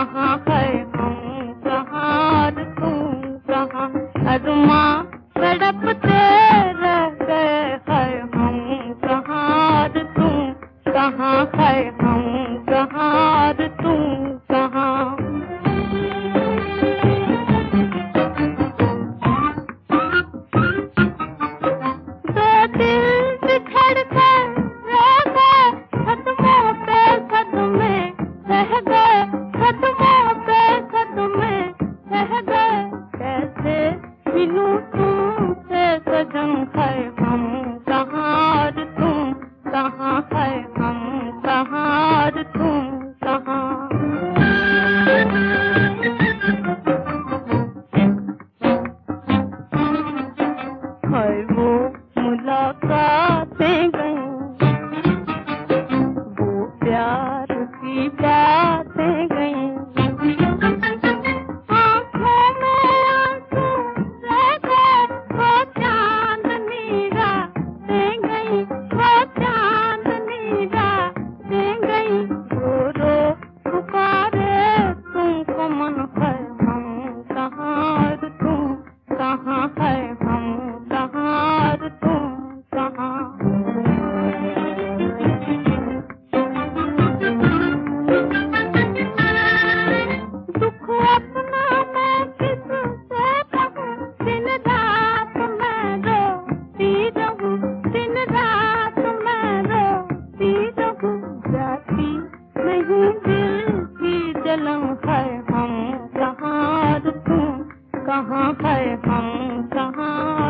कहाँ है हम कहाँ तू कहाँ, अरमा तड़पते रह गए है हम कहाँ तू कहाँ है हम कहाँ तू कहाँ। दो दिल बिछड़ कर रह गए सदमों पे सदमे रह गए, सदमों पे सदमे रह गए, कैसे मिलूं तुमसे सजन है हम कहाँ तुम कहाँ है हम कहाँ तुम कहाँ। है वो मुलाकातें गई, वो प्यार की बातें गई, आँखों में आंसू रह गए, वो चांदनी रातें गई, वो चांदनी रातें गई, रो रो पुकारे तुमको मन है हम कहाँ तुम कहाँ है हम कहाँ तुम कहाँ। दुख अपना मैं किससे कहूँ, दिन रात मैं रोती रहूँ, दिन रात मैं रोती रहूँ, जाती नहीं दिल की जलन है हम कहाँ तुम कहाँ है हम कहाँ।